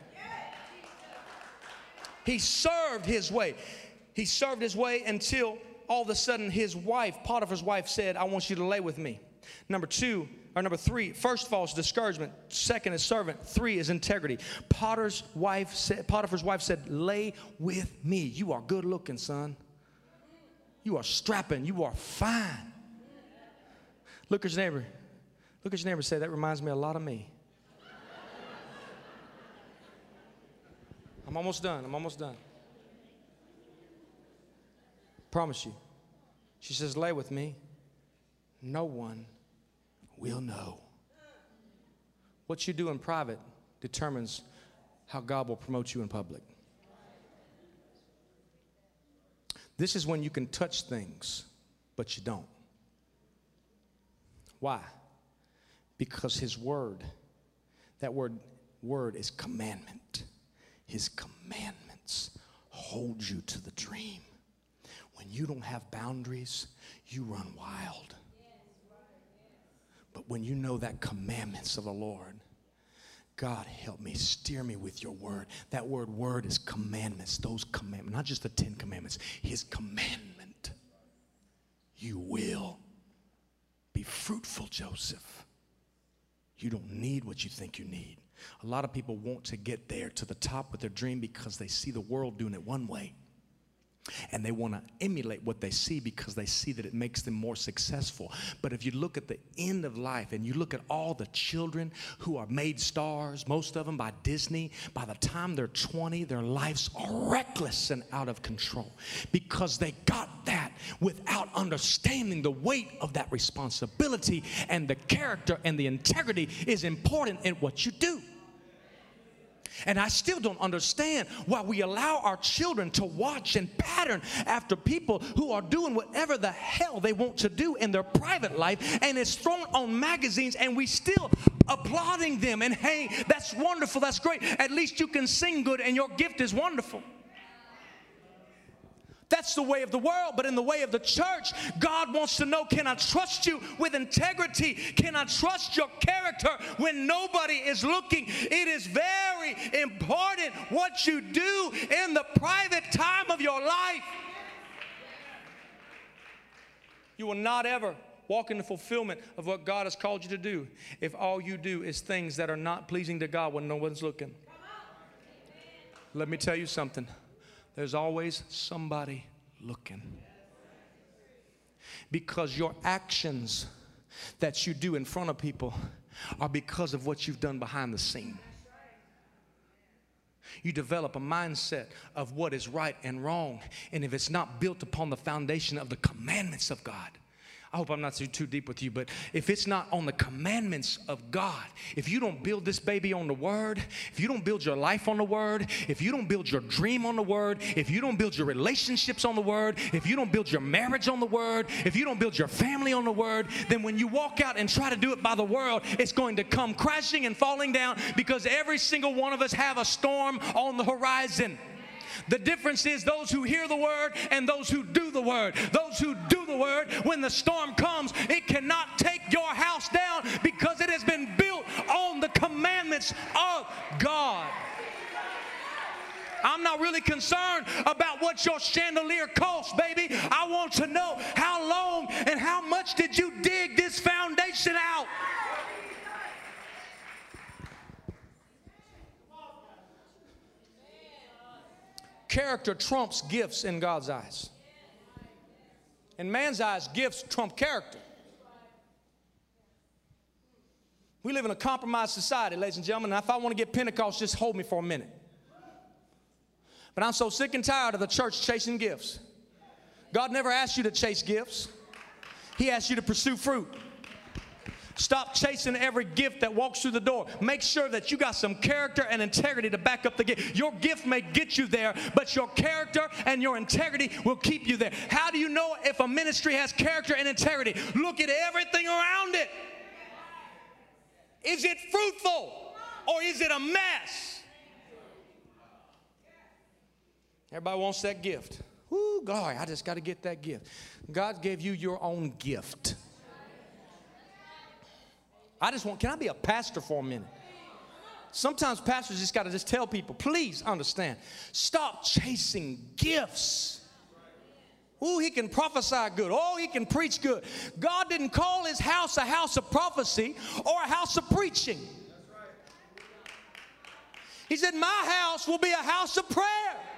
He served his way. He served his way until all of a sudden his wife, Potiphar's wife, said, I want you to lay with me. Number two, or number three, first of all is discouragement. Second is servant. Three is integrity. Potiphar's wife said, Potiphar's wife said, lay with me. You are good looking, son. You are strapping. You are fine. Look at your neighbor. Look at your neighbor and say, that reminds me a lot of me. I'm almost done. I'm almost done. Promise you. She says, lay with me. No one will know. What you do in private determines how God will promote you in public. This is when you can touch things, but you don't. Why? Because his word, that word, word is commandment. His commandments hold you to the dream. When you don't have boundaries, you run wild. But when you know that commandments of the Lord, God, help me, steer me with your word. That word, word is commandments. Those commandments, not just the Ten Commandments, his commandment. You will be fruitful, Joseph. You don't need what you think you need. A lot of people want to get there to the top with their dream because they see the world doing it one way. And they want to emulate what they see because they see that it makes them more successful. But if you look at the end of life and you look at all the children who are made stars, most of them by Disney, by the time they're twenty, their lives are reckless and out of control because they got that without understanding the weight of that responsibility, and the character and the integrity is important in what you do. And I still don't understand why we allow our children to watch and pattern after people who are doing whatever the hell they want to do in their private life, and it's thrown on magazines, and we still applauding them. And hey, that's wonderful, that's great. At least you can sing good and your gift is wonderful. That's the way of the world. But in the way of the church, God wants to know, can I trust you with integrity? Can I trust your character when nobody is looking? It is very important what you do in the private time of your life. You will not ever walk in the fulfillment of what God has called you to do if all you do is things that are not pleasing to God when no one's looking. Let me tell you something. There's always somebody looking. Because your actions that you do in front of people are because of what you've done behind the scene. You develop a mindset of what is right and wrong. And if it's not built upon the foundation of the commandments of God, I hope I'm not too, too deep with you, but if it's not on the commandments of God, if you don't build this baby on the word, if you don't build your life on the word, if you don't build your dream on the word, if you don't build your relationships on the word, if you don't build your marriage on the word, if you don't build your family on the word, then when you walk out and try to do it by the world, it's going to come crashing and falling down, because every single one of us have a storm on the horizon. The difference is those who hear the word and those who do the word. Those who do the word, when the storm comes, it cannot take your house down because it has been built on the commandments of God. I'm not really concerned about what your chandelier costs, baby. I want to know, how long and how much did you dig this foundation out? Character trumps gifts in God's eyes. In man's eyes, gifts trump character. We live in a compromised society, ladies and gentlemen, and if I want to get Pentecost, just hold me for a minute. But I'm so sick and tired of the church chasing gifts. God never asked you to chase gifts. He asked you to pursue fruit. Stop chasing every gift that walks through the door. Make sure that you got some character and integrity to back up the gift. Your gift may get you there, but your character and your integrity will keep you there. How do you know if a ministry has character and integrity? Look at everything around it. Is it fruitful or is it a mess? Everybody wants that gift. Ooh, glory, I just got to get that gift. God gave you your own gift. I just want, can I be a pastor for a minute? Sometimes pastors just got to just tell people, please understand, stop chasing gifts. Ooh, he can prophesy good. Oh, he can preach good. God didn't call his house a house of prophecy or a house of preaching. He said, my house will be a house of prayer.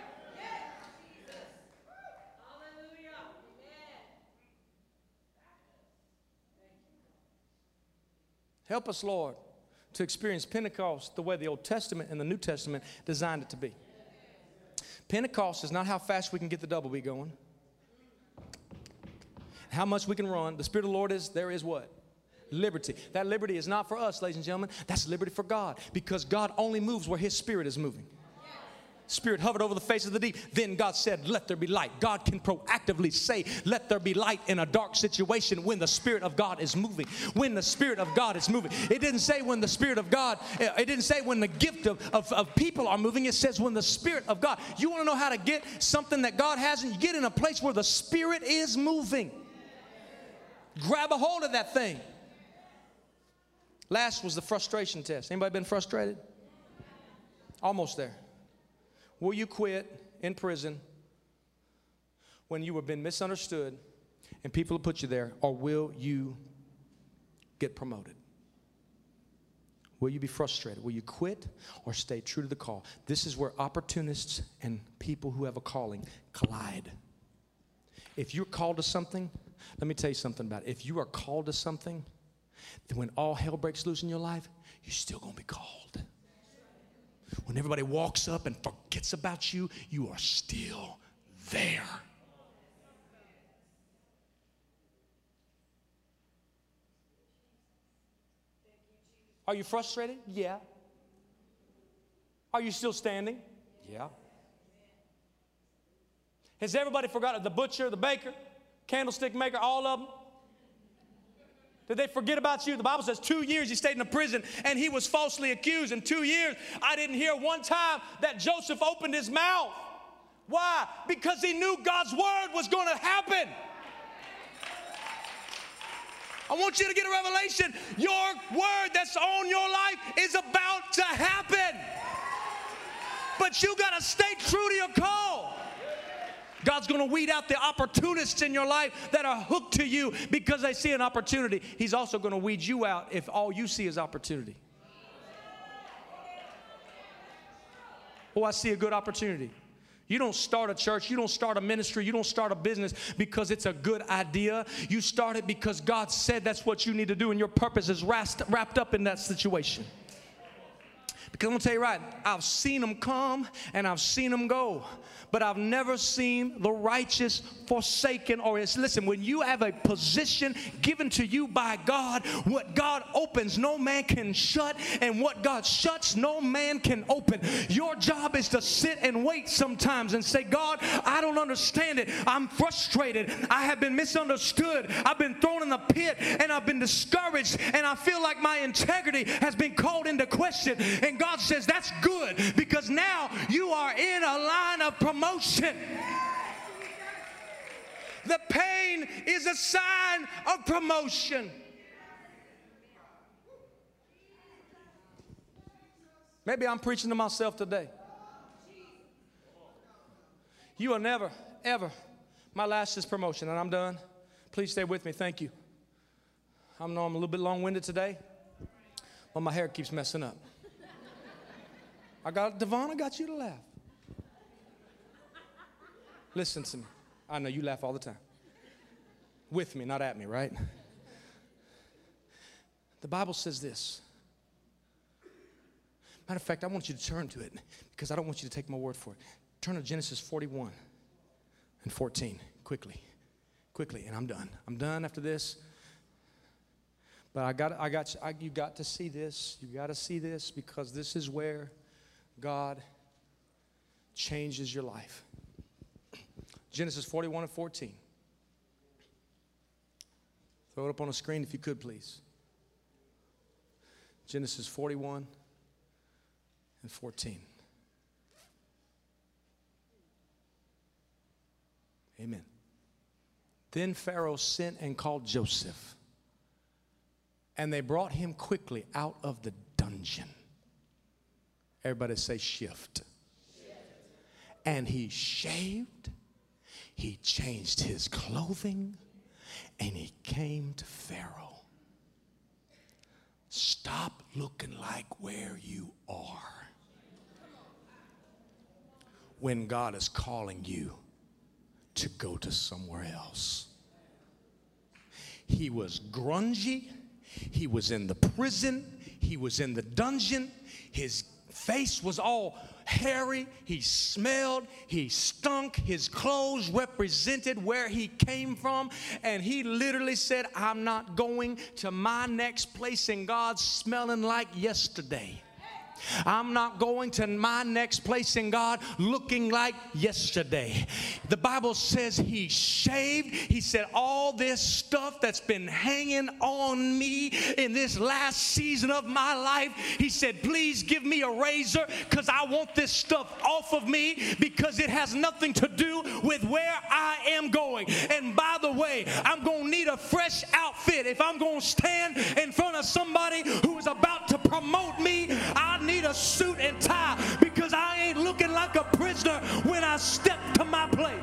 Help us, Lord, to experience Pentecost the way the Old Testament and the New Testament designed it to be. Pentecost is not how fast we can get the double beat going, how much we can run. The Spirit of the Lord is, there is what? Liberty. That liberty is not for us, ladies and gentlemen. That's liberty for God, because God only moves where his Spirit is moving. Spirit hovered over the face of the deep. Then God said, let there be light. God can proactively say, let there be light in a dark situation when the Spirit of God is moving. When the Spirit of God is moving. It didn't say when the Spirit of God, it didn't say when the gift of, of, of people are moving. It says when the Spirit of God. You want to know how to get something that God hasn't? You get in a place where the Spirit is moving. Grab a hold of that thing. Last was the frustration test. Anybody been frustrated? Almost there. Will you quit in prison when you have been misunderstood and people have put you there, or will you get promoted? Will you be frustrated? Will you quit or stay true to the call? This is where opportunists and people who have a calling collide. If you're called to something, let me tell you something about it. If you are called to something, then when all hell breaks loose in your life, you're still going to be called. When everybody walks up and forgets about you, you are still there. Are you frustrated? Yeah. Are you still standing? Yeah. Has everybody forgotten the butcher, the baker, candlestick maker, all of them? Did they forget about you? The Bible says two years he stayed in a prison and he was falsely accused. In two years, I didn't hear one time that Joseph opened his mouth. Why? Because he knew God's word was going to happen. I want you to get a revelation. Your word that's on your life is about to happen. But you got to stay true to your call. God's going to weed out the opportunists in your life that are hooked to you because they see an opportunity. He's also going to weed you out if all you see is opportunity. Oh, I see a good opportunity. You don't start a church, you don't start a ministry, you don't start a business because it's a good idea. You start it because God said that's what you need to do, and your purpose is wrapped up in that situation. Because I'm going to tell you right, I've seen them come and I've seen them go. But I've never seen the righteous forsaken or is. Listen, when you have a position given to you by God, what God opens, no man can shut. And what God shuts, no man can open. Your job is to sit and wait sometimes and say, God, I don't understand it. I'm frustrated. I have been misunderstood. I've been thrown in the pit and I've been discouraged. And I feel like my integrity has been called into question. And God says, that's good, because now you are in a line of promotion. The pain is a sign of promotion. Maybe I'm preaching to myself today. You are never, ever, my last is promotion, and I'm done. Please stay with me. Thank you. I know I'm a little bit long-winded today, but my hair keeps messing up. I got, Devon, I got you to laugh. Listen to me. I know you laugh all the time. With me, not at me, right? The Bible says this. Matter of fact, I want you to turn to it because I don't want you to take my word for it. Turn to Genesis forty-one and fourteen, quickly, quickly, and I'm done. I'm done after this. But I got, I got, I, you got to see this. You got to see this because this is where God changes your life. Genesis forty-one and fourteen. Throw it up on the screen if you could, please. Genesis forty-one and fourteen. Amen. Then Pharaoh sent and called Joseph, and they brought him quickly out of the dungeon. Everybody say shift. Shift. And he shaved, he changed his clothing, and he came to Pharaoh. Stop looking like where you are when God is calling you to go to somewhere else. He was grungy. He was in the prison. He was in the dungeon. His face was all hairy. He smelled. He stunk. His clothes represented where he came from. And he literally said, I'm not going to my next place in God smelling like yesterday. I'm not going to my next place in God looking like yesterday. The Bible says he shaved. He said, all this stuff that's been hanging on me in this last season of my life, he said, please give me a razor because I want this stuff off of me because it has nothing to do with where I am going. And by the way, I'm going to need a fresh outfit. If I'm going to stand in front of somebody who is about to promote me, I need Need a suit and tie because I ain't looking like a prisoner when I step to my place.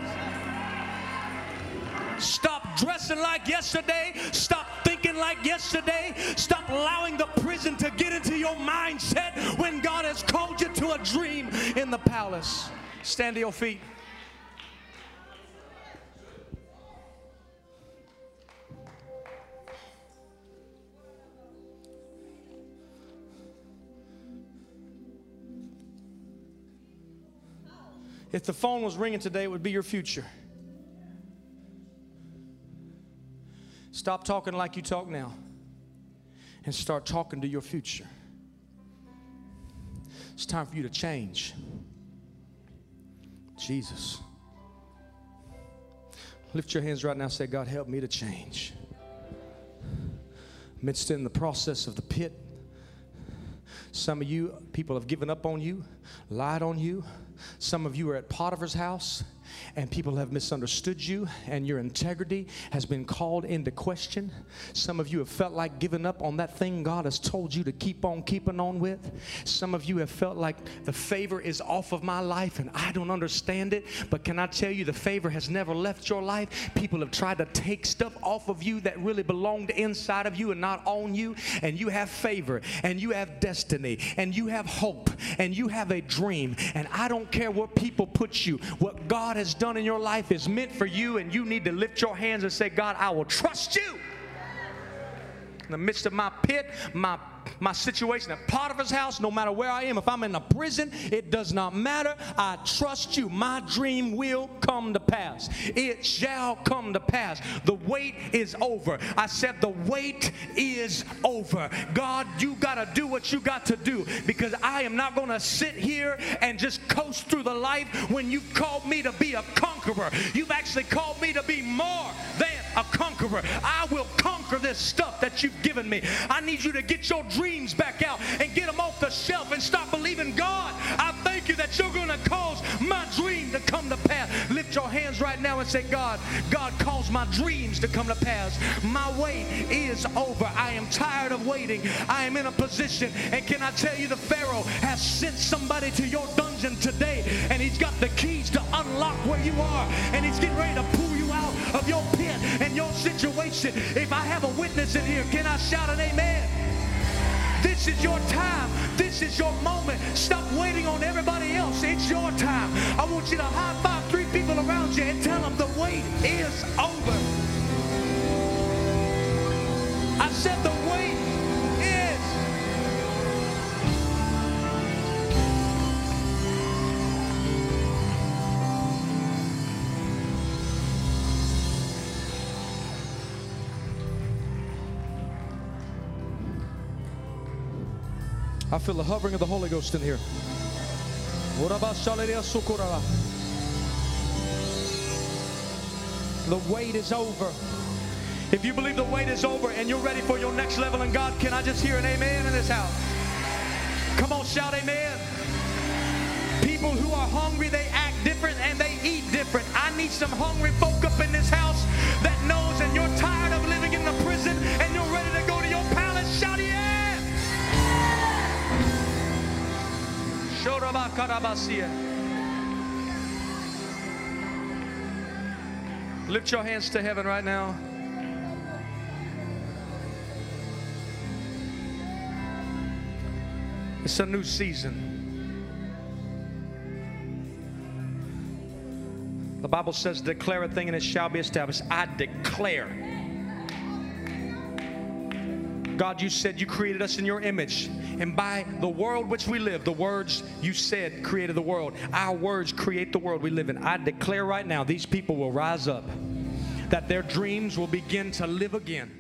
Stop dressing like yesterday. Stop thinking like yesterday. Stop allowing the prison to get into your mindset when God has called you to a dream in the palace. Stand to your feet. If the phone was ringing today, it would be your future. Stop talking like you talk now and start talking to your future. It's time for you to change. Jesus. Lift your hands right now and say, God, help me to change. Amidst in the process of the pit, some of you, people have given up on you, lied on you. Some of you are at Potiphar's house and people have misunderstood you and your integrity has been called into question. Some of you have felt like giving up on that thing God has told you to keep on keeping on with. Some of you have felt like the favor is off of my life and I don't understand it. But can I tell you, the favor has never left your life. People have tried to take stuff off of you that really belonged inside of you and not on you. And you have favor and you have destiny and you have hope and you have a dream. And I don't care what people put you. What God has done in your life is meant for you, and you need to lift your hands and say, God, I will trust you. In the midst of my pit, my my situation at Potiphar's house, no matter where I am, if I'm in a prison, it does not matter. I trust you. My dream will come to pass. It shall come to pass. The wait is over. I said the wait is over. God, you got to do what you got to do, because I am not going to sit here and just coast through the life when you've called me to be a conqueror. You've actually called me to be more than a conqueror. I will conquer this stuff that you've given me. I need you to get your dreams back out and get them off the shelf and stop believing God. I thank you that you're going to cause my dream to come to pass. Lift your hands right now and say, God, God, cause my dreams to come to pass. My wait is over. I am tired of waiting. I am in a position, and can I tell you, the Pharaoh has sent somebody to your dungeon today, and he's got the keys to unlock where you are, and he's getting ready to pull you out of your pit and your situation. If I have a witness in here, can I shout an amen? This is your time. This is your moment. Stop waiting on everybody else. It's your time. I want you to high five three people around you and tell them the wait is over. I said the wait is. I feel the hovering of the Holy Ghost in here. The wait is over. If you believe the wait is over and you're ready for your next level in God, can I just hear an amen in this house? Come on, shout amen. People who are hungry, they act different and they eat different. I need some hungry folk up in this house that knows, and you're tired of living in the prison and you're ready to go to your palace. Shout yeah! Lift your hands to heaven right now. It's a new season. The Bible says, declare a thing and it shall be established. I declare. God, you said you created us in your image. And by the world which we live, the words you said created the world. Our words create the world we live in. I declare right now, these people will rise up, that their dreams will begin to live again.